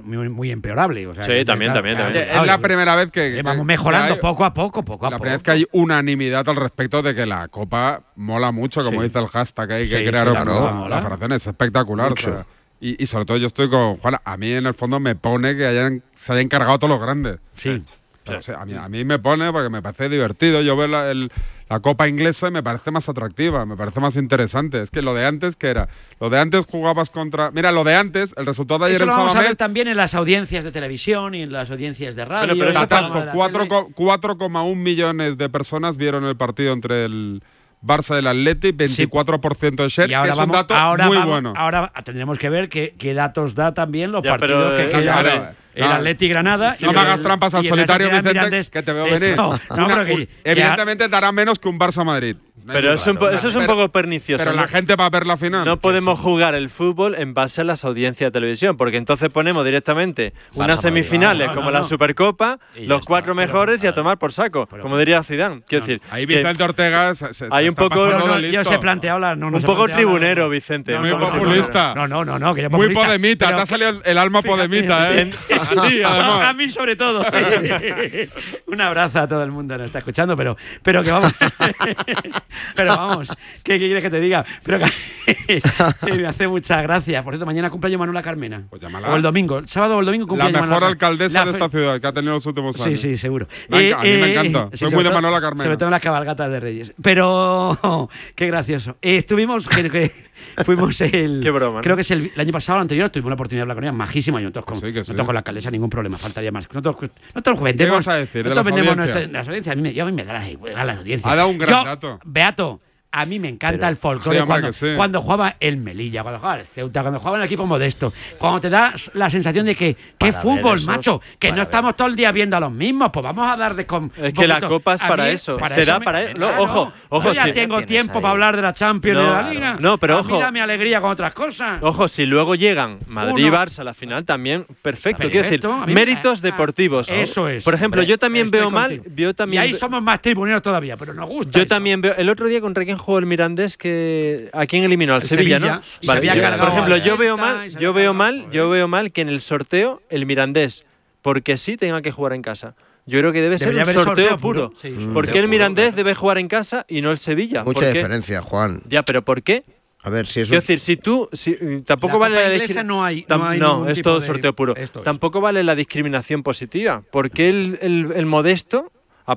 muy empeorable. O sea, sí, también. Es la primera vez que vamos mejorando hay, poco a poco. La primera vez que hay unanimidad al respecto de que la Copa mola mucho, como dice el hashtag, hay que crear la federación, es espectacular. O sea, y sobre todo yo estoy con Juan, a mí en el fondo me pone que se hayan cargado todos los grandes. Sí. Pero, o sea, a mí me pone porque me parece divertido. Yo veo la Copa inglesa y me parece más atractiva, me parece más interesante. Es que lo de antes, ¿qué era? Lo de antes jugabas contra... Mira, lo de antes, el resultado de ayer eso en lo vamos Samamés... a ver también en las audiencias de televisión y en las audiencias de radio. Pero Catazo, 4,1 millones de personas vieron el partido entre el Barça del Atleti, 24% de share, que es un dato muy bueno. Ahora tendremos que ver qué datos da también los partidos que quedan. El Atleti Granada. No me hagas trampas al solitario, Vicente, que te veo venir. Evidentemente dará menos que un Barça Madrid. Pero eso es un poco pernicioso. Pero la gente va a ver la final. No podemos jugar el fútbol en base a las audiencias de televisión, porque entonces ponemos directamente unas semifinales como la Supercopa, los 4 mejores y a tomar por saco, como diría Zidane. Quiero decir, ahí Vicente Ortega hay un poco yo se he planteado un poco tribunero, Vicente. Muy populista. No, que yo muy podemita, te ha salido el alma podemita, ¿eh? A ti, además. A mí sobre todo. Un abrazo a todo el mundo que nos está escuchando, pero que vamos. Pero vamos, ¿qué quieres que te diga? Pero que me hace mucha gracia. Por cierto, mañana cumpleaños Manuela Carmena. Pues llámala. O el domingo, el sábado o el domingo cumpleaños. La mejor alcaldesa de esta ciudad que ha tenido los últimos años. Sí, seguro. A mí me encanta. Soy muy de Manuela Carmena. Sobre todo en las cabalgatas de Reyes. Pero qué gracioso. Estuvimos, fuimos Qué broma, ¿no? Creo que es el año pasado o el anterior, tuvimos la oportunidad de hablar con ella, majísima. Y nosotros con la alcaldesa ningún problema, faltaría más. Nosotros vendemos. ¿Qué vas a decir de las audiencias? Las audiencias. A mí me da las audiencias. Ha dado un gran dato. Beato. A mí me encanta el folclore cuando jugaba el Melilla, cuando jugaba el Ceuta, cuando jugaba en el equipo modesto. Cuando te da la sensación de que qué fútbol, macho, que no estamos todo el día viendo a los mismos, pues vamos a dar de Es que la Copa es para eso. Será para eso. Ojo. Yo ya tengo tiempo para hablar de la Champions y de la Liga. No, pero ojo. A mí dame alegría con otras cosas. Ojo, si luego llegan Madrid y Barça a la final, también perfecto. Quiero decir, méritos deportivos. Eso es. Por ejemplo, yo también veo mal. Y ahí somos más tribuneros todavía, pero nos gusta. Yo también veo. El otro día contra quién jugó el Mirandés, que ¿a quién eliminó? Al Sevilla, ¿no? Vale. Por ejemplo, yo veo mal que en el sorteo el Mirandés, porque sí, tenga que jugar en casa. Yo creo que debe ser un sorteo puro. Sí, ¿por qué el Mirandés debe jugar en casa y no el Sevilla? Mucha diferencia, Juan. Ya, pero ¿por qué? A ver, si eso... Quiero decir, tampoco vale la discriminación. No, es todo sorteo puro. Tampoco vale la discriminación positiva. Porque el modesto,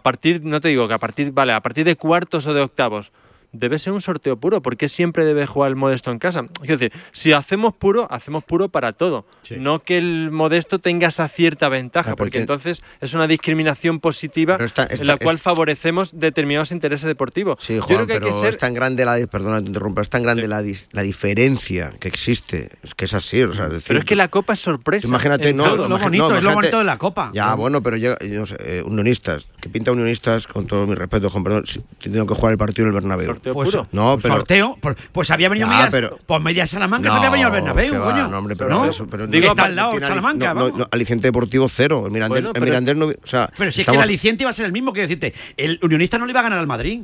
no te digo que a partir de cuartos o de octavos, debe ser un sorteo puro, porque siempre debe jugar el modesto en casa. Quiero decir, si hacemos puro para todo. Sí. No que el modesto tenga esa cierta ventaja, porque entonces es una discriminación positiva en la cual favorecemos determinados intereses deportivos. Sí, Juan, pero es tan grande perdona que te interrumpa, es tan grande la diferencia que existe. Es que es así, o sea, pero es que la Copa es sorpresa. Imagínate, es lo bonito de la Copa. Ya, bueno, pero yo no sé, unionistas, que pinta unionistas, con todo mi respeto, con perdón, teniendo que jugar el partido en el Bernabéu. Puro. No, pero sorteo, pues había venido Media Salamanca, se había venido al Bernabéu, coño. No, hombre, pero digo, está al lado Salamanca, aliciente deportivo cero, el Mirandés no, o sea, pero si es que el aliciente iba a ser el mismo, quiero decirte, el Unionista no le iba a ganar al Madrid.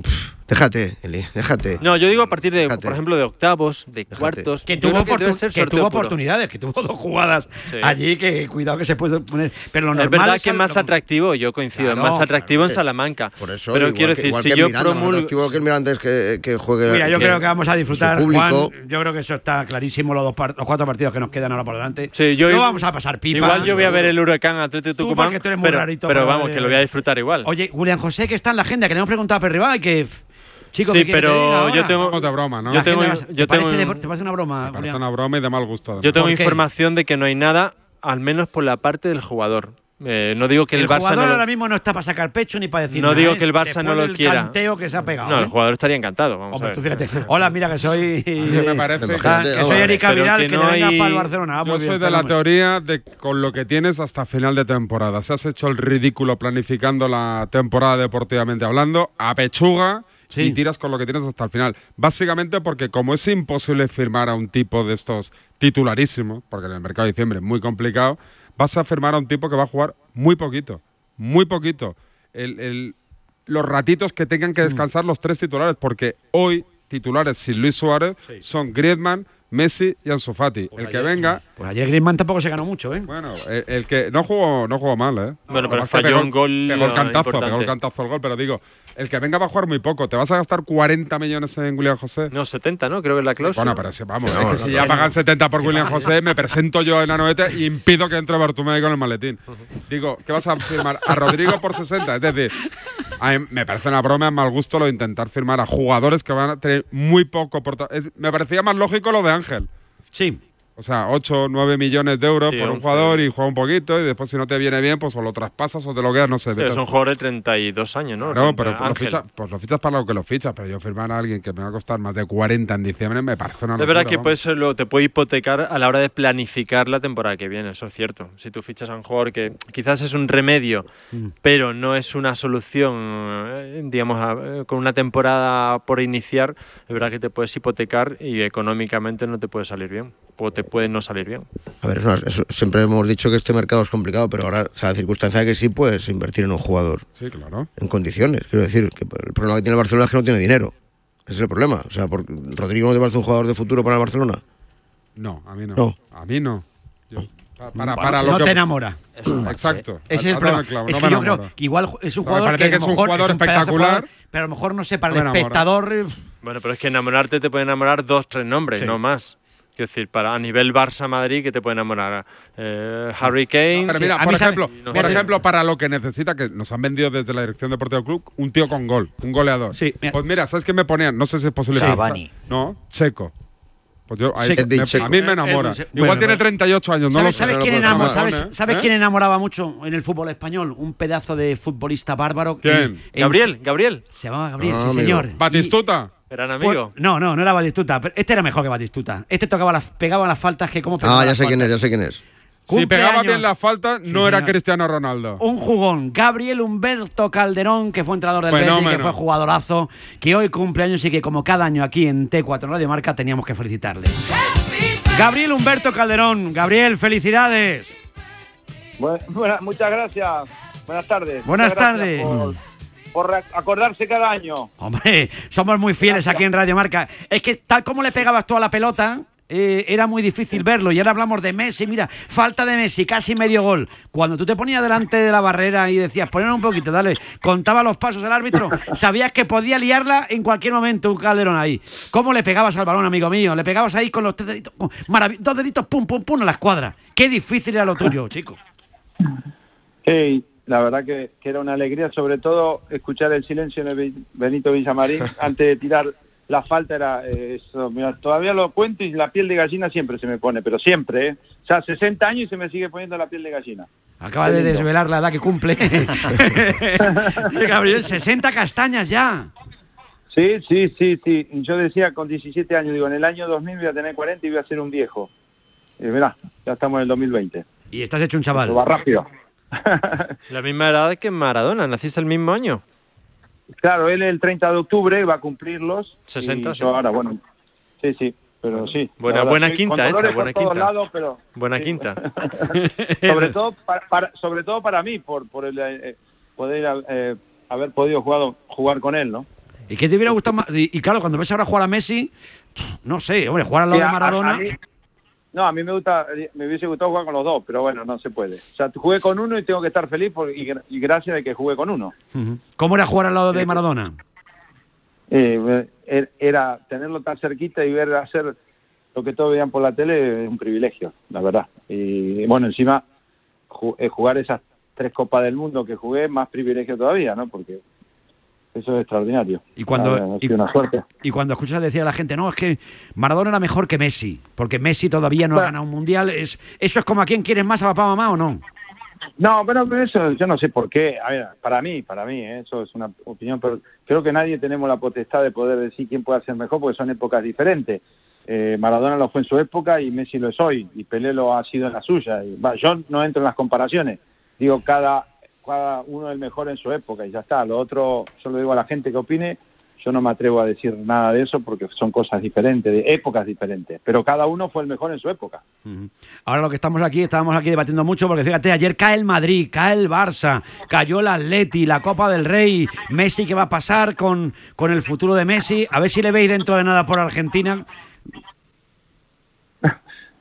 Déjate, Eli, déjate. No, yo digo a partir de, por ejemplo, de octavos, de cuartos. Que tuvo oportunidades, que tuvo 2 jugadas allí, que cuidado que se puede poner. Pero lo normal es verdad que es más atractivo, yo coincido, es más atractivo en Salamanca. Por eso, pero quiero decir, si yo promulgo que el Mirandés que juegue. Mira, yo creo que vamos a disfrutar, Juan. Yo creo que eso está clarísimo, los 4 partidos que nos quedan ahora por delante. Sí, no vamos a pasar pipa. Igual yo voy a ver el Huracán Atlético Tucumán, pero vamos, que lo voy a disfrutar igual. Oye, Julián José, que está en la agenda, que le hemos preguntado a Perribá y que... Chico, sí, pero yo tengo... de broma, ¿no? ¿Te parece una broma? Me parece una broma y de mal gusto. Yo tengo información de que no hay nada, al menos por la parte del jugador. No digo que el Barça jugador ahora mismo no está para sacar pecho ni para decir no nada, digo que el Barça no lo quiera. El canteo que se ha pegado. No, el jugador estaría encantado. Vamos a ver. Tú fíjate. Hola, mira que soy. Me parece que soy Erika Vidal, que no venga para el Barcelona. Yo soy de la teoría de con lo que tienes hasta final de temporada. Si has hecho el ridículo planificando la temporada deportivamente hablando, a pechuga. Sí. Y tiras con lo que tienes hasta el final. Básicamente porque como es imposible firmar a un tipo de estos titularísimos, porque en el mercado de diciembre es muy complicado, vas a firmar a un tipo que va a jugar muy poquito. Muy poquito. Los ratitos que tengan que descansar los 3 titulares, porque hoy titulares sin Luis Suárez son Griezmann, Messi y Ansu Fati. Pues el que venga... Pues ayer Griezmann tampoco se ganó mucho, ¿eh? Bueno, el que no jugó mal, ¿eh? Bueno, pero falló un gol. Pegó el cantazo el gol, pero digo, el que venga va a jugar muy poco. ¿Te vas a gastar 40 millones en William José? No, 70, ¿no? Creo que es la cláusula. Bueno, pero es que si ya pagan 70 por William José, me presento yo en la noveta y impido que entre Bartomeu con el maletín. Digo, ¿qué vas a firmar? ¿A Rodrigo por 60? Es decir, a mí me parece una broma, es mal gusto lo de intentar firmar a jugadores que van a tener muy poco... Me parecía más lógico lo de Ángel. Sí. O sea, 8 o 9 millones de euros por un jugador y juega un poquito y después si no te viene bien, pues o lo traspasas o te lo quedas, no sé. Sí, es un jugador de 32 años, ¿no? No, pero lo fichas para lo que lo fichas, pero yo firmar a alguien que me va a costar más de 40 en diciembre me parece una locura. Es verdad que te puede hipotecar a la hora de planificar la temporada que viene, eso es cierto. Si tú fichas a un jugador que quizás es un remedio, pero no es una solución, digamos, con una temporada por iniciar, es verdad que te puedes hipotecar y económicamente no te puede salir bien. O te puede no salir bien. A ver, siempre hemos dicho que este mercado es complicado, pero ahora, o sea, la circunstancia de que sí puedes invertir en un jugador. Sí, claro. En condiciones. Quiero decir, que el problema que tiene el Barcelona es que no tiene dinero. Ese es el problema. O sea, ¿Rodrigo no te parece un jugador de futuro para el Barcelona? No, a mí no. A mí no. Para lo no te enamora. Exacto. Ese es el problema. Es que yo creo que igual es un jugador que es un jugador espectacular, pero a lo mejor, no sé, para el espectador... Bueno, pero es que enamorarte te puede enamorar 2, 3 nombres, no más. Quiero decir, a nivel Barça-Madrid, que te puede enamorar Harry Kane. No, pero mira, por ejemplo, para lo que necesita, que nos han vendido desde la dirección deportiva del club, un tío con gol, un goleador. Sí, pues mira, ¿sabes qué me ponían? No sé si es posible. Cavani. No, Checo. Pues yo, a mí me enamora. Igual tiene 38 años, no lo sé. ¿Sabes quién enamora? ¿Sabes quién enamoraba mucho en el fútbol español? Un pedazo de futbolista bárbaro. ¿Quién? Gabriel. Se llamaba Gabriel, sí, señor. ¿Batistuta? ¿Eran amigos? No era Batistuta. Pero este era mejor que Batistuta. Este pegaba las faltas que como pegaba. Ya sé quién es. Si pegaba bien las faltas, no era Cristiano Ronaldo. Un jugón. Gabriel Humberto Calderón, que fue entrenador del Betis, que fue jugadorazo, que hoy cumple años y que como cada año aquí en T4 Radio Marca teníamos que felicitarle. Gabriel Humberto Calderón. Gabriel, felicidades. Muchas gracias. Buenas tardes. Buenas tardes. Por acordarse cada año. Hombre, somos muy fieles aquí en Radio Marca. Es que tal como le pegabas tú a la pelota, era muy difícil verlo. Y ahora hablamos de Messi. Mira, falta de Messi, casi medio gol. Cuando tú te ponías delante de la barrera y decías, poner un poquito, dale, contaba los pasos el árbitro, sabías que podía liarla en cualquier momento un Calderón ahí. ¿Cómo le pegabas al balón, amigo mío? Le pegabas ahí con los 3 deditos, 2 deditos, pum, pum, pum, a la escuadra. Qué difícil era lo tuyo, chico. Sí. La verdad que era una alegría, sobre todo escuchar el silencio de Benito Villamarín antes de tirar la falta. Era eso. Mira, todavía lo cuento y la piel de gallina siempre se me pone, pero siempre, O sea, 60 años y se me sigue poniendo la piel de gallina. Acaba de desvelar la edad que cumple. Gabriel, 60 castañas ya. Sí. Yo decía con 17 años, digo, en el año 2000 voy a tener 40 y voy a ser un viejo. Y mirá, ya estamos en el 2020. Y estás hecho un chaval. Lo va rápido. La misma edad que Maradona, naciste el mismo año. Claro, él el 30 de octubre va a cumplir 60. Y yo ahora, bueno, sí, pero sí. Buena quinta esa, buena quinta. Lados, pero, buena quinta. sobre todo para mí, por el poder haber podido jugar con él, ¿no? ¿Y qué te hubiera gustado más? Y claro, cuando ves ahora jugar a Messi, no sé, hombre, jugar al lado de Maradona... A mí me hubiese gustado jugar con los dos, pero bueno, no se puede. O sea, jugué con uno y tengo que estar feliz y gracias de que jugué con uno. ¿Cómo era jugar al lado de Maradona? Era tenerlo tan cerquita y ver hacer lo que todos veían por la tele, es un privilegio, la verdad. Y bueno, encima jugar esas 3 Copas del Mundo que jugué, más privilegio todavía, ¿no? Porque eso es extraordinario. Y cuando una suerte. Y cuando escuchas decir a la gente, no, es que Maradona era mejor que Messi, porque Messi todavía no ha ganado un mundial. ¿Eso es como a quién quieres más, a papá, mamá o no? No, pero eso yo no sé por qué. A ver, para mí, eso es una opinión, pero creo que nadie tenemos la potestad de poder decir quién puede ser mejor, porque son épocas diferentes. Maradona lo fue en su época y Messi lo es hoy, y Pelé lo ha sido en la suya. Yo no entro en las comparaciones. Digo, cada uno es el mejor en su época y ya está. Lo otro, yo lo digo a la gente que opine, yo no me atrevo a decir nada de eso porque son cosas diferentes, de épocas diferentes, pero cada uno fue el mejor en su época. Ahora lo que estábamos aquí debatiendo mucho, porque fíjate, ayer cae el Madrid, cae el Barça, cayó el Atleti, la Copa del Rey, Messi, ¿qué va a pasar con el futuro de Messi? A ver si le veis dentro de nada por Argentina.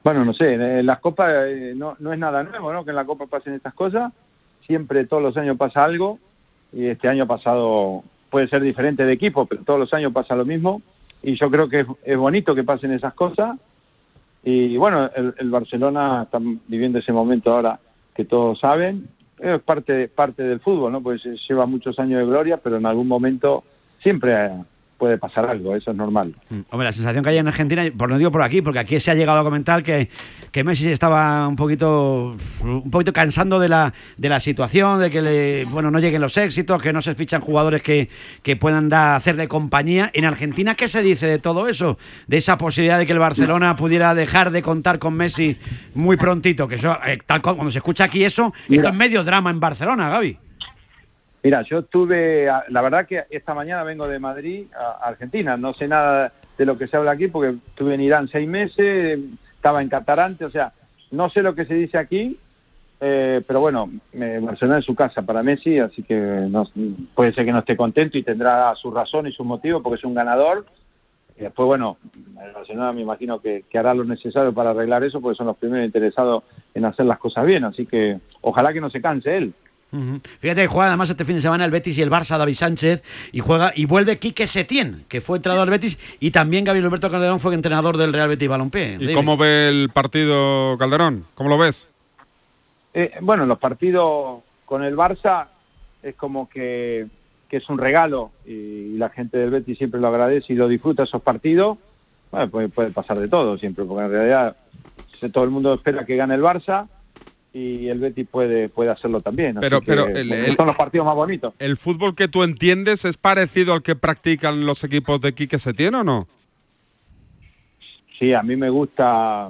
Bueno, no sé, en las copas no es nada nuevo, ¿no? Que en la copa pasen estas cosas. Siempre, todos los años pasa algo, y este año pasado puede ser diferente de equipo, pero todos los años pasa lo mismo, y yo creo que es bonito que pasen esas cosas. Y bueno, el Barcelona está viviendo ese momento ahora que todos saben, es parte del fútbol, ¿no? Pues lleva muchos años de gloria, pero en algún momento siempre puede pasar algo, eso es normal. Hombre, la sensación que hay en Argentina, por no digo por aquí, porque aquí se ha llegado a comentar que Messi estaba un poquito cansando de la situación, de que no lleguen los éxitos, que no se fichan jugadores que puedan hacerle compañía. En Argentina, ¿qué se dice de todo eso? De esa posibilidad de que el Barcelona pudiera dejar de contar con Messi muy prontito, que eso, tal cuando se escucha aquí eso, esto es medio drama en Barcelona, Gaby. Mira, yo la verdad que esta mañana vengo de Madrid a Argentina, no sé nada de lo que se habla aquí porque estuve en Irán 6 meses, estaba en Qatar antes, o sea, no sé lo que se dice aquí, pero bueno, Barcelona es su casa para Messi, así que puede ser que no esté contento y tendrá su razón y su motivo porque es un ganador. Y después, bueno, el Barcelona me imagino que hará lo necesario para arreglar eso porque son los primeros interesados en hacer las cosas bien, así que ojalá que no se canse él. Fíjate que juega además este fin de semana el Betis y el Barça, David Sánchez, y vuelve Quique Setién, que fue entrenador del Betis, y también Gabriel Alberto Calderón fue entrenador del Real Betis Balompié. ¿Y cómo ve el partido, Calderón? ¿Cómo lo ves? Bueno, los partidos con el Barça es como que es un regalo, y la gente del Betis siempre lo agradece y lo disfruta esos partidos. Bueno, puede pasar de todo siempre, porque en realidad todo el mundo espera que gane el Barça, y el Betis puede hacerlo también. Pero son los partidos más bonitos. ¿El fútbol que tú entiendes es parecido al que practican los equipos de Quique Setién o no? Sí, a mí me gusta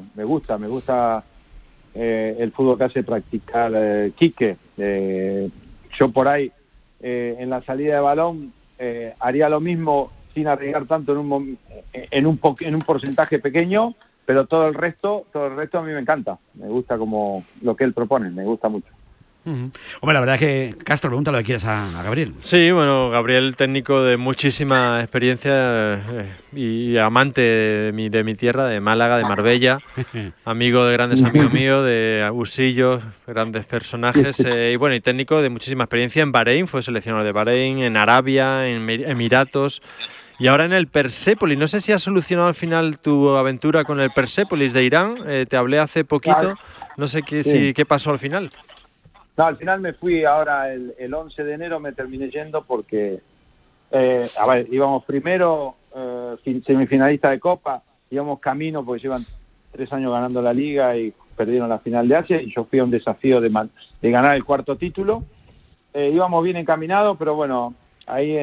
el fútbol que hace practicar Quique. Yo por ahí, en la salida de balón, haría lo mismo sin arriesgar tanto en un porcentaje pequeño, pero todo el resto a mí me encanta. Me gusta como lo que él propone, me gusta mucho. Hombre, la verdad es que, Castro, pregunta lo que quieras a Gabriel. Sí, bueno, Gabriel, técnico de muchísima experiencia y amante de mi tierra, de Málaga, de Marbella, amigo de grandes amigos míos, de Usillos, grandes personajes, y técnico de muchísima experiencia en Bahrein, fue seleccionador de Bahrein, en Arabia, en Emiratos. Y ahora en el Persépolis, no sé si has solucionado al final tu aventura con el Persépolis de Irán, te hablé hace poquito, no sé qué pasó al final. No, al final me fui ahora el 11 de enero, me terminé yendo porque, íbamos primero, semifinalista de Copa, íbamos camino porque llevan 3 años ganando la Liga y perdieron la final de Asia, y yo fui a un desafío de ganar el 4º título. Íbamos bien encaminados, pero bueno, ahí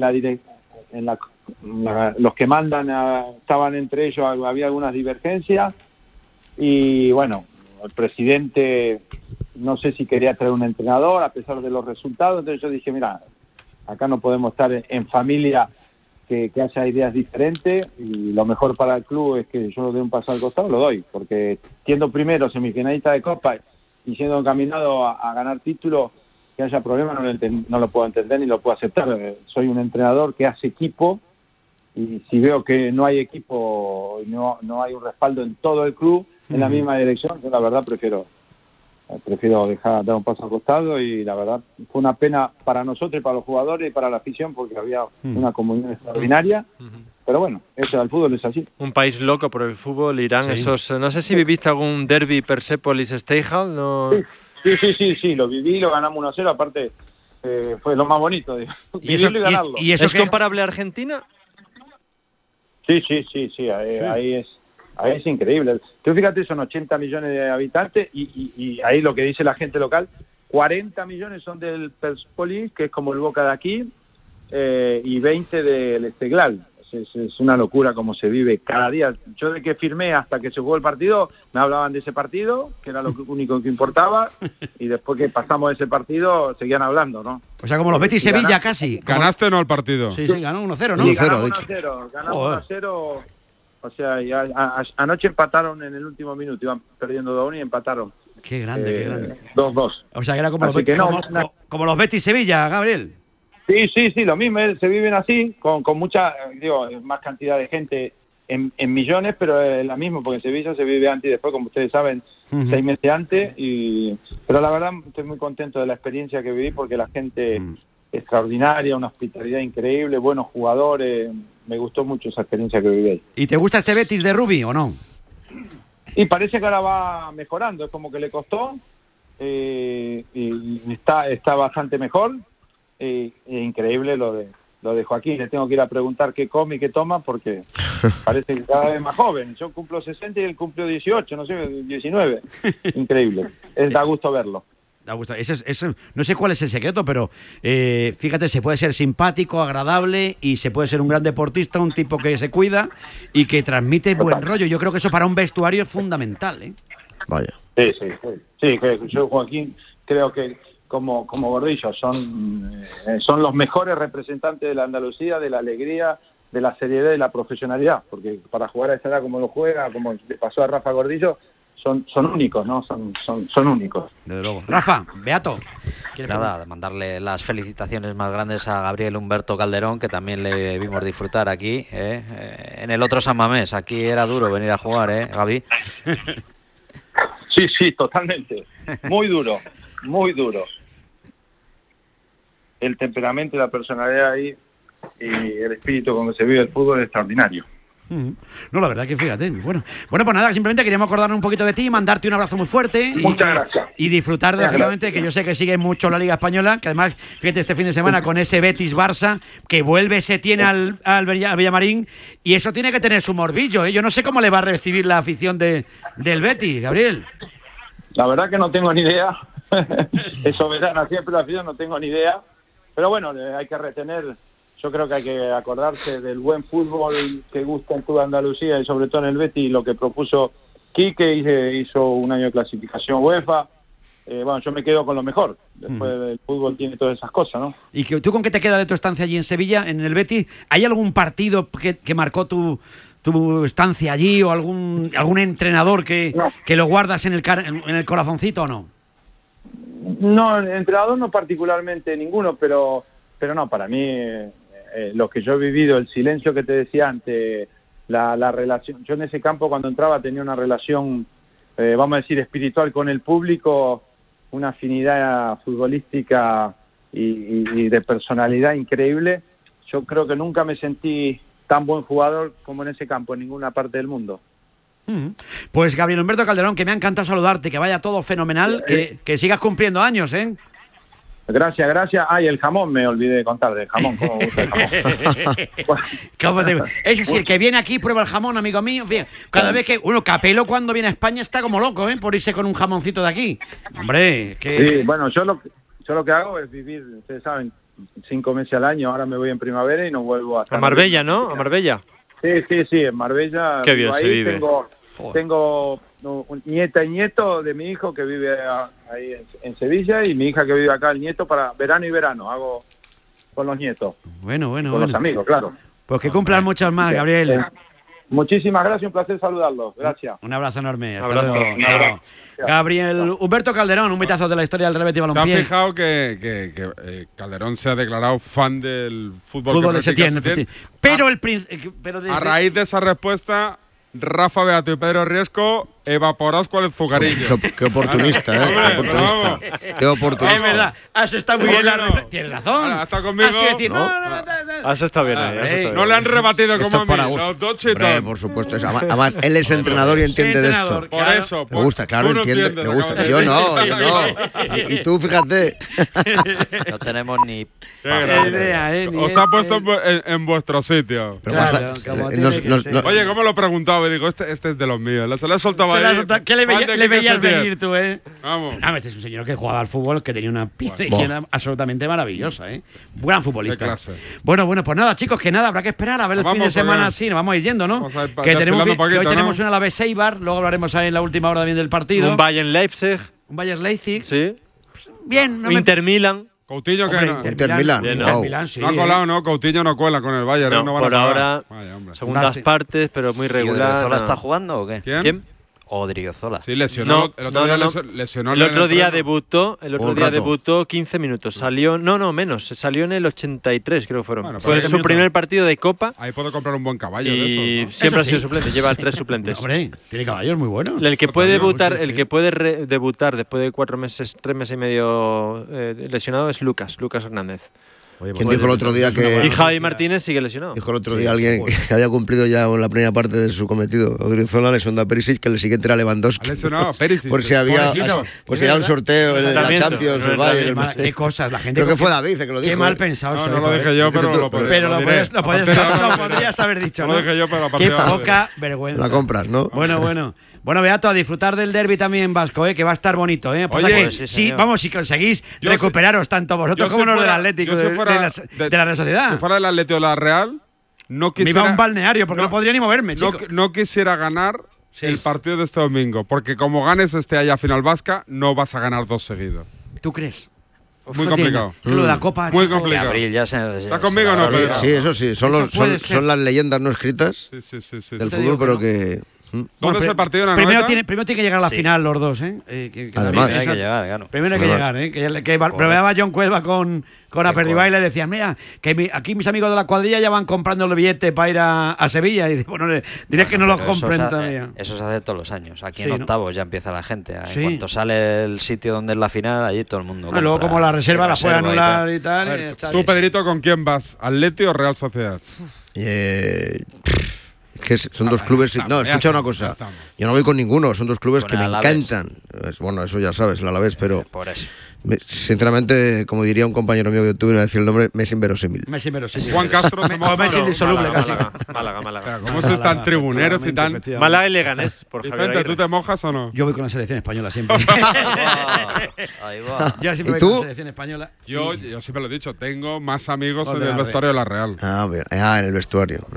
los que mandan estaban entre ellos, había algunas divergencias, y bueno, el presidente no sé si quería traer un entrenador a pesar de los resultados, entonces yo dije, mira, acá no podemos estar en familia que haya ideas diferentes, y lo mejor para el club es que yo lo dé un paso al costado, lo doy, porque siendo primero semifinalista de Copa y siendo encaminado a ganar títulos, que haya problemas no lo puedo entender ni lo puedo aceptar. Soy un entrenador que hace equipo, y si veo que no hay equipo, no hay un respaldo en todo el club en la misma dirección, yo la verdad prefiero dar un paso al costado, y la verdad fue una pena para nosotros y para los jugadores y para la afición porque había una comunión extraordinaria, pero bueno, eso, el fútbol es así. Un país loco por el fútbol, Irán, sí. No sé si viviste algún derbi Persépolis-Stayhal, ¿no? Sí, lo viví, lo ganamos 1-0, aparte fue lo más bonito, vivirlo y ganarlo. ¿Y eso es comparable a Argentina? Sí, ahí es increíble. Tú fíjate, son 80 millones de habitantes y ahí lo que dice la gente local, 40 millones son del Persépolis, que es como el Boca de aquí, y 20 del Esteghlal. Es una locura como se vive cada día. Yo de que firmé hasta que se jugó el partido, me hablaban de ese partido, que era lo único que importaba, y después que pasamos ese partido, seguían hablando, ¿no? O sea, como los Betis Sevilla casi. ¿Ganaste o no el partido? Sí, ganó 1-0, ¿no? Sí, ganamos 1-0. O sea, anoche empataron en el último minuto, iban perdiendo 2-1 y empataron. Qué grande. 2-2. O sea, que era como los Betis Sevilla, Gabriel. Sí, lo mismo, se viven así, con mucha, más cantidad de gente en millones, pero es la misma, porque en Sevilla se vive antes y después, como ustedes saben, 6 meses antes. Pero la verdad estoy muy contento de la experiencia que viví, porque la gente extraordinaria, una hospitalidad increíble, buenos jugadores. Me gustó mucho esa experiencia que viví ahí. ¿Y te gusta este Betis de Rubi o no? Y parece que ahora va mejorando, es como que le costó, y está bastante mejor. Es increíble lo de Joaquín. Le tengo que ir a preguntar qué come y qué toma, porque parece que cada vez más joven. Yo cumplo 60 y él cumplió 18, no sé, 19. Increíble. Da gusto verlo. Da gusto. No sé cuál es el secreto, pero fíjate, se puede ser simpático, agradable, y se puede ser un gran deportista, un tipo que se cuida y que transmite buen rollo. Yo creo que eso para un vestuario es fundamental, ¿eh? Vaya. Sí, yo, Joaquín, creo que como Gordillo son los mejores representantes de la Andalucía, de la alegría, de la seriedad y la profesionalidad, porque para jugar a esa edad como lo juega, como le pasó a Rafa Gordillo, son únicos, ¿no? Son únicos. Desde luego. Rafa, Beato. Nada, mandarle las felicitaciones más grandes a Gabriel Humberto Calderón, que también le vimos disfrutar aquí, en el otro San Mamés. Aquí era duro venir a jugar, Gaby. Sí, totalmente. Muy duro, muy duro. El temperamento y la personalidad ahí y el espíritu con que se vive el fútbol es extraordinario. No, la verdad que fíjate. Bueno, pues nada, simplemente queríamos acordarnos un poquito de ti, mandarte un abrazo muy fuerte. Muchas gracias. Y disfrutar, lógicamente, que yo sé que sigue mucho la Liga Española, que además, fíjate, este fin de semana con ese Betis-Barça, que vuelve Setién al Villamarín, y eso tiene que tener su morbillo, ¿eh? Yo no sé cómo le va a recibir la afición del Betis, Gabriel. La verdad que no tengo ni idea. Es soberana siempre la afición, no tengo ni idea. Pero bueno, hay que retener. Yo creo que hay que acordarse del buen fútbol que gusta en toda Andalucía y sobre todo en el Betis, lo que propuso Quique, hizo un año de clasificación UEFA. Bueno, yo me quedo con lo mejor. Después el fútbol tiene todas esas cosas, ¿no? ¿Y tú con qué te queda de tu estancia allí en Sevilla, en el Betis? ¿Hay algún partido que marcó tu estancia allí o algún entrenador que lo guardas en el corazoncito o no? No, entrenador no particularmente ninguno, pero no, para mí lo que yo he vivido, el silencio que te decía antes, la relación. Yo en ese campo cuando entraba tenía una relación, vamos a decir, espiritual con el público, una afinidad futbolística y de personalidad increíble. Yo creo que nunca me sentí tan buen jugador como en ese campo en ninguna parte del mundo. Pues Gabriel Humberto Calderón, que me ha encantado saludarte, que vaya todo fenomenal, que sigas cumpliendo años, ¿eh? Gracias. Ay, el jamón, me olvidé de contar del jamón. ¿Cómo gusta el jamón? Eso sí, el que viene aquí prueba el jamón, amigo mío. Fíjate, cada vez que Capello cuando viene a España está como loco, por irse con un jamoncito de aquí. Hombre, que... Sí, bueno, yo lo que hago es vivir, ustedes saben, 5 meses al año. Ahora me voy en primavera y no vuelvo hasta... A Marbella, ¿no? A Marbella. Sí, en Marbella. Qué bien se vive. Tengo nieta y nieto de mi hijo que vive ahí en Sevilla, y mi hija que vive acá, el nieto, para verano y verano. Hago con los nietos. Bueno. Con los amigos, claro. Pues que cumplan muchos más, Gabriel. Muchísimas gracias, un placer saludarlos. Gracias. Un abrazo enorme. Hasta luego. Gabriel Humberto Calderón, un mitazo de la historia del Real Betis Balompié. ¿Te has fijado que Calderón se ha declarado fan del fútbol de Setién? Pero a raíz de esa respuesta, Rafa, Beato y Pedro Riesco evaporados con el zucarillo. Qué oportunista, Qué oportunista. Es verdad, has estado muy bien. Tienes razón. Has estado conmigo. Has estado bien. No le han rebatido como a mí. Los dos chitón. Por supuesto. Además, él es entrenador y entiende de esto. Por eso. Me gusta, claro, entiende. Me gusta. Yo no. Y tú, fíjate. No tenemos ni idea, Os ha puesto en vuestro sitio. Oye, ¿cómo lo he preguntado? Y digo, este es de los míos. Se le ha soltado. ¿Qué le veías venir tú, Vamos. Este es un señor que jugaba al fútbol, que tenía una pierna absolutamente maravillosa, Gran futbolista. Bueno, pues nada, chicos, que nada, habrá que esperar a ver el fin de semana. Sí, nos vamos a ir yendo, ¿no? Que hoy tenemos una Alavés Eibar, luego hablaremos ahí en la última hora también del partido. Un Bayern Leipzig. Sí. Bien. Inter Milan. Coutinho que no. Inter Milan. No ha colado, ¿no? Coutinho no cuela con el Bayern. No por ahora, segundas partes, pero muy regular. ¿Sola está jugando o qué? ¿Quién? Odriozola. Sí, lesionó. Lesionó el otro día debutó. El otro día debutó 15 minutos. Salió, menos. Salió en el 83, creo que fueron. Bueno, fue su primer partido de Copa. Ahí puedo comprar un buen caballo. Y de eso, ¿no? siempre ha sido suplente. Lleva 3 suplentes. Hombre, tiene caballos muy buenos. El que puede debutar, debutar después de 4 meses, 3 meses y medio lesionado es Lucas Hernández. Oye, ¿quién dijo el otro día que... Y Javi Martínez sigue lesionado. Dijo el otro día alguien que había cumplido ya la primera parte de su cometido. Odriozola lesionó a Perisic, que el siguiente era Lewandowski. Ha lesionado a Perisic. Por si había un sorteo en la Champions, el Bayern... Qué cosas, la gente... Creo que fue David que lo dijo. Qué mal pensado. No lo dije yo, pero lo podrías haber dicho. No lo dije yo, pero qué poca vergüenza. La compras, ¿no? Bueno, Beato, a disfrutar del derbi también vasco, que va a estar bonito. Oye, si conseguís recuperaros tanto vosotros como los del Atlético de la Real Sociedad. Si fuera del Atlético de la Real, no quisiera... Me iba a un balneario porque no podría ni moverme, chico. No quisiera ganar el partido de este domingo, porque como ganes allá final vasca, no vas a ganar 2 seguidos. ¿Tú crees? Muy complicado. Lo de la Copa, muy complicado. ¿Está conmigo o no, Pedro? Sí, eso sí. Son las leyendas no escritas del fútbol, pero que... ¿Dónde es el partido en la primero tiene que llegar a la final los dos, Además, hay que llegar, claro. Primero hay que llegar, que bromeaba John Cuelva con Aperriba y le decían, mira, que aquí mis amigos de la cuadrilla ya van comprando el billete para ir a Sevilla. Y dice, bueno, diré que no lo compren todavía. Eso se hace todos los años. Aquí en octavos ya empieza la gente. En cuanto sale el sitio donde es la final, allí todo el mundo. Luego, como la reserva la puede anular y tal. Tú, Pedrito, ¿con quién vas? ¿Atleti o Real Sociedad? Que son dos clubes... No, escucha una cosa. Yo no voy con ninguno. Son dos clubes que me encantan. Bueno, eso ya sabes, el Alavés, pero... Por eso. Sinceramente, como diría un compañero mío que tuve que decir el nombre, me es inverosímil. Juan Castro se moja. Me es indisoluble casi. Málaga. ¿Cómo se están tribuneros y tan...? Málaga y Leganés, por Vicente, ¿tú te mojas o no? Yo voy con la selección española siempre. Ahí va. Yo siempre voy con la selección española. Yo siempre lo he dicho, tengo más amigos en el vestuario de la Real. En el vestuario.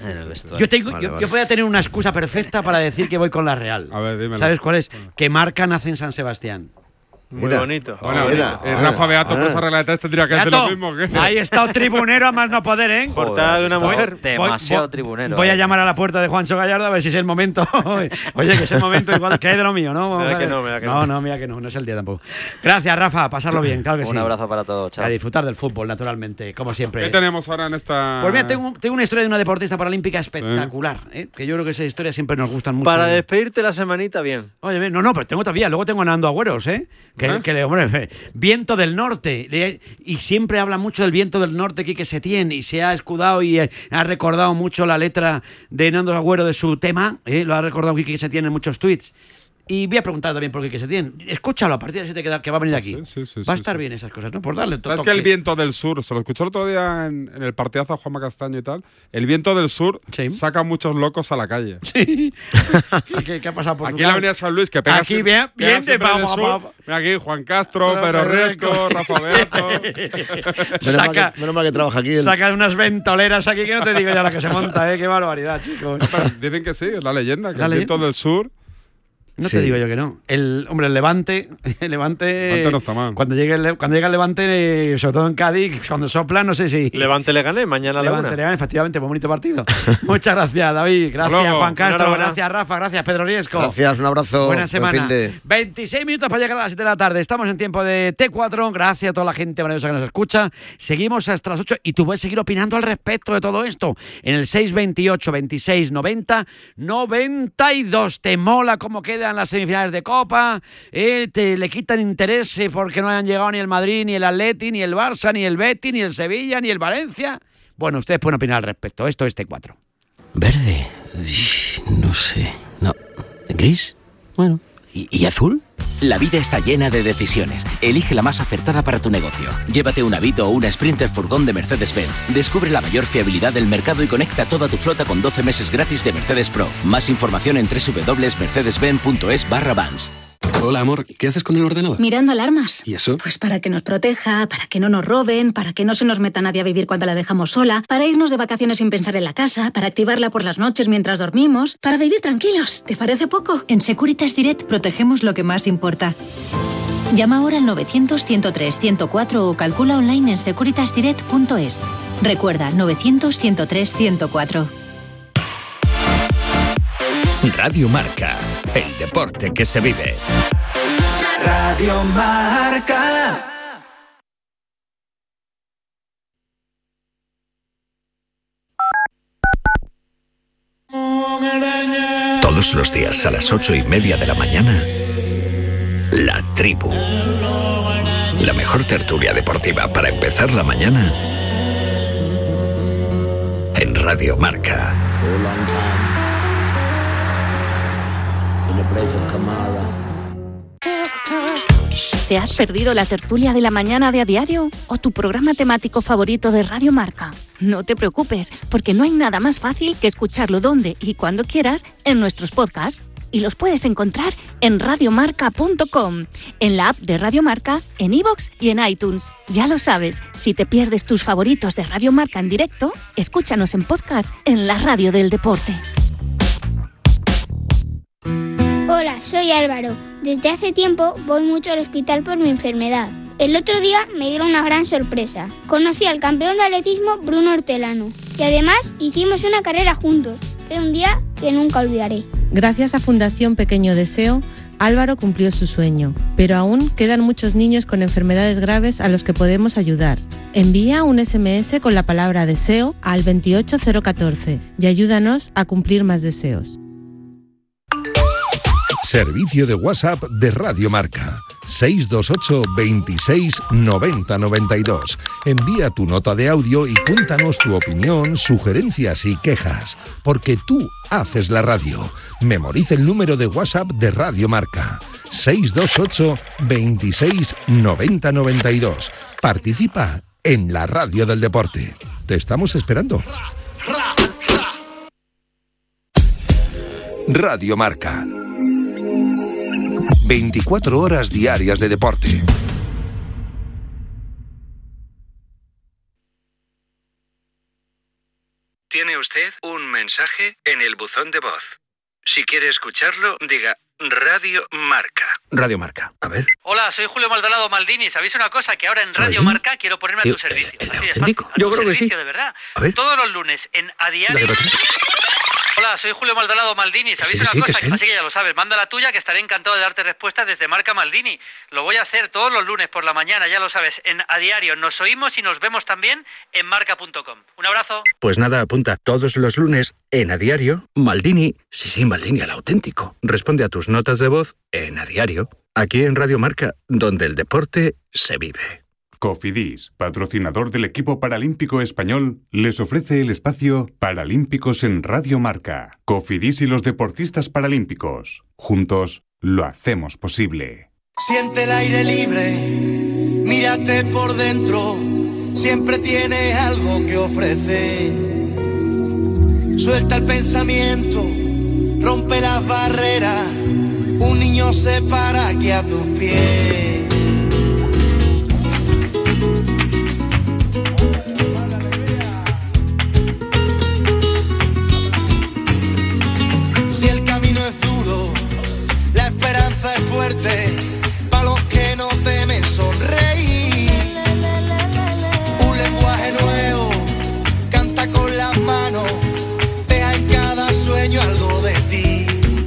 Yo podría tener una excusa perfecta para decir que voy con la Real. A ver, dímelo. ¿Sabes cuál es? Que Marca nace en San Sebastián. Muy bonito. Bueno, Rafa Beato, pues arreglar tendría que hacer lo mismo. Ahí está un tribunero a más no poder, ¿eh? Portada de una mujer. Demasiado tribunero. Voy a llamar a la puerta de Juancho Gallardo a ver si es el momento. Oye, que es el momento igual que hay de lo mío, ¿no? Mira que no es el día tampoco. Gracias, Rafa, pasarlo bien, claro que sí. Un abrazo para todos, chao. A disfrutar del fútbol, naturalmente, como siempre. ¿Qué tenemos ahora en esta...? Pues mira, tengo una historia de una deportista paralímpica espectacular, que yo creo que esas historias siempre nos gustan mucho. Para despedirte la semanita, bien. Oye, pero tengo todavía, luego tengo a Nando Agüeros, que hombre, viento del norte, y siempre habla mucho del viento del norte Quique Setién, y se ha escudado y ha recordado mucho la letra de Nando Agüero de su tema, lo ha recordado Quique Setién en muchos tweets. Y voy a preguntar también por Quique Setién. Escúchalo a partir de 7 que va a venir aquí. Va a estar bien esas cosas, ¿no? Por darle todo. ¿Sabes que el viento del sur, se lo escuchó el otro día en el partidazo a Juanma Castaño y tal? El viento del sur saca muchos locos a la calle. Sí. ¿Qué ha pasado por aquí en la avenida San Luis, que pega aquí bien vamos. Mira aquí Juan Castro, Pedro Riesco, Rafa Beato. Menos mal que trabaja aquí. Sacan unas ventoleras aquí que no te digo ya la que se monta, qué barbaridad, chicos. Dicen que sí, es la leyenda, que el viento del sur... No te digo yo que no. El Levante no está mal. Cuando llega el Levante, sobre todo en Cádiz, cuando sopla, no sé si... Levante le gané, mañana Levante le gané, efectivamente, muy bonito partido. Muchas gracias, David. Gracias, Juan Castro. Gracias, Rafa. Gracias, Pedro Riesco. Gracias, un abrazo. Buena semana. 26 minutos para llegar a las 7 de la tarde. Estamos en tiempo de T4. Gracias a toda la gente maravillosa que nos escucha. Seguimos hasta las 8 y tú puedes seguir opinando al respecto de todo esto en el 628 26 90 92. ¿Te mola cómo queda en las semifinales de Copa? Te le quitan interés porque no hayan llegado ni el Madrid, ni el Atleti, ni el Barça, ni el Betis, ni el Sevilla, ni el Valencia. Bueno, ustedes pueden opinar al respecto. Esto es T4. Verde, no sé, no. ¿Gris? Bueno. ¿Y azul? La vida está llena de decisiones. Elige la más acertada para tu negocio. Llévate un Avito o una Sprinter furgón de Mercedes-Benz. Descubre la mayor fiabilidad del mercado y conecta toda tu flota con 12 meses gratis de Mercedes Pro. Más información en www.mercedes-benz.es/Vans. Hola, amor, ¿qué haces con el ordenador? Mirando alarmas. ¿Y eso? Pues para que nos proteja, para que no nos roben, para que no se nos meta nadie a vivir cuando la dejamos sola, para irnos de vacaciones sin pensar en la casa, para activarla por las noches mientras dormimos, para vivir tranquilos. ¿Te parece poco? En Securitas Direct protegemos lo que más importa. Llama ahora al 900-103-104 o calcula online en securitasdirect.es. Recuerda, 900-103-104. Radio Marca, el deporte que se vive. Radio Marca. Todos los días a las 8:30 de la mañana, La Tribu. La mejor tertulia deportiva para empezar la mañana en Radio Marca. ¿Te has perdido la tertulia de la mañana de A Diario o tu programa temático favorito de Radio Marca? No te preocupes, porque no hay nada más fácil que escucharlo donde y cuando quieras en nuestros podcasts. Y los puedes encontrar en radiomarca.com, en la app de Radio Marca, en iVoox y en iTunes. Ya lo sabes, si te pierdes tus favoritos de Radio Marca en directo, escúchanos en podcast en la radio del deporte. Hola, soy Álvaro. Desde hace tiempo voy mucho al hospital por mi enfermedad. El otro día me dieron una gran sorpresa. Conocí al campeón de atletismo Bruno Hortelano y además hicimos una carrera juntos. Fue un día que nunca olvidaré. Gracias a Fundación Pequeño Deseo, Álvaro cumplió su sueño, pero aún quedan muchos niños con enfermedades graves a los que podemos ayudar. Envía un SMS con la palabra deseo al 28014 y ayúdanos a cumplir más deseos. Servicio de WhatsApp de Radio Marca. 628 26 90 92. Envía tu nota de audio y cuéntanos tu opinión, sugerencias y quejas, porque tú haces la radio. Memoriza el número de WhatsApp de Radio Marca. 628 26 90 92. Participa en la radio del deporte. Te estamos esperando. Radio Marca. 24 horas diarias de deporte. Tiene usted un mensaje en el buzón de voz. Si quiere escucharlo, diga Radio Marca. Radio Marca, a ver. Hola, soy Julio Maldonado Maldini. ¿Sabéis una cosa? Que ahora en Radio Marca quiero ponerme a tu servicio. ¿El auténtico? Yo creo que sí. De verdad. A ver. Todos los lunes en A Diario. Hola, soy Julio Maldonado Maldini. ¿Sabéis una cosa? Así que ya lo sabes. Manda la tuya, que estaré encantado de darte respuestas desde Marca Maldini. Lo voy a hacer todos los lunes por la mañana, ya lo sabes, en A Diario. Nos oímos y nos vemos también en marca.com. Un abrazo. Pues nada, apunta. Todos los lunes en A Diario, Maldini. Sí, Maldini, el auténtico. Responde a tus notas de voz en A Diario. Aquí en Radio Marca, donde el deporte se vive. Cofidis, patrocinador del equipo paralímpico español, les ofrece el espacio Paralímpicos en Radio Marca. Cofidis y los deportistas paralímpicos. Juntos lo hacemos posible. Siente el aire libre, mírate por dentro, siempre tienes algo que ofrecer. Suelta el pensamiento, rompe las barreras, un niño se para aquí a tus pies. Es fuerte para los que no temen sonreír. Un lenguaje nuevo, canta con las manos, deja en cada sueño algo de ti.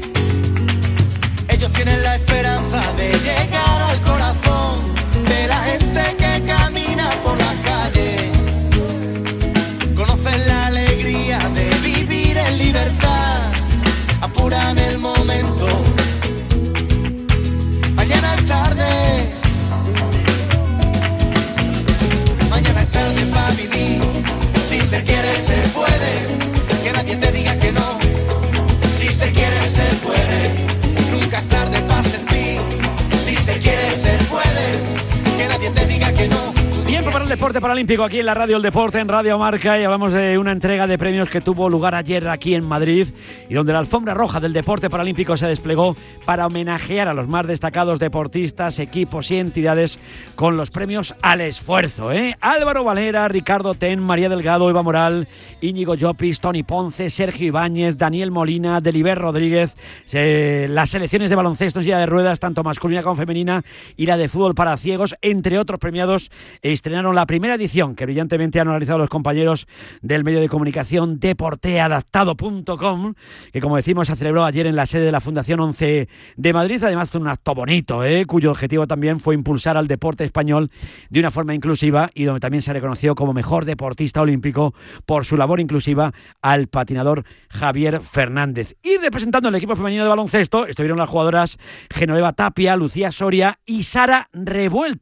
Ellos tienen la esperanza de llegar al corazón de la gente que camina por las calles. Conocen la alegría de vivir en libertad, apuran el momento. Mañana es tarde, mañana es tarde para vivir. Si se quiere, se puede, que nadie te diga que no. Si se quiere, se puede, nunca es tarde para sentir. Si se quiere, se puede, que nadie te diga que no. Tiempo para el deporte paralímpico aquí en la radio El Deporte, en Radio Marca, y hablamos de una entrega de premios que tuvo lugar ayer aquí en Madrid y donde la alfombra roja del deporte paralímpico se desplegó para homenajear a los más destacados deportistas, equipos y entidades con los premios al esfuerzo. Álvaro Valera, Ricardo Ten, María Delgado, Eva Moral, Íñigo Llopis, Toni Ponce, Sergio Ibáñez, Daniel Molina, Delibert Rodríguez, las selecciones de baloncesto en silla de ruedas, tanto masculina como femenina, y la de fútbol para ciegos, entre otros premiados, estrenaron la primera edición que brillantemente han organizado los compañeros del medio de comunicación deporteadaptado.com, que como decimos se celebró ayer en la sede de la Fundación 11 de Madrid. Además un acto bonito, cuyo objetivo también fue impulsar al deporte español de una forma inclusiva y donde también se reconoció como mejor deportista olímpico por su labor inclusiva al patinador Javier Fernández. Y representando el equipo femenino de baloncesto estuvieron las jugadoras Genoveva Tapia, Lucía Soria y Sara Revuelta.